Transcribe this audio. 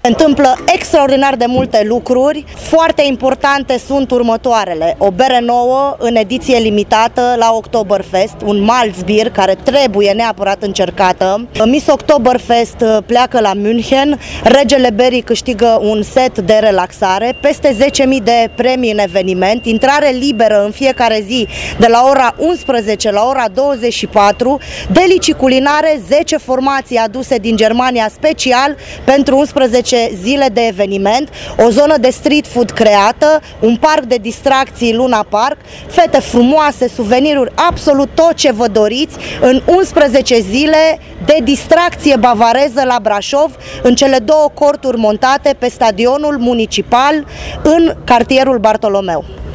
Se întâmplă extraordinar de multe lucruri, foarte importante sunt următoarele. O bere nouă în ediție limitată la Oktoberfest, un Malzbier care trebuie neapărat încercată. Miss Oktoberfest pleacă la München, regele berii câștigă un set de relaxare, peste 10.000 de premii în eveniment, intrare liberă în fiecare zi de la ora 11 la ora 24, delicii culinare, 10 formații aduse din Germania special pentru 11 zile de eveniment, o zonă de street food creată, un parc de distracții Luna Park, fete frumoase, suveniruri, absolut tot ce vă doriți în 11 zile de distracție bavareză la Brașov, în cele două corturi montate pe stadionul municipal în cartierul Bartolomeu.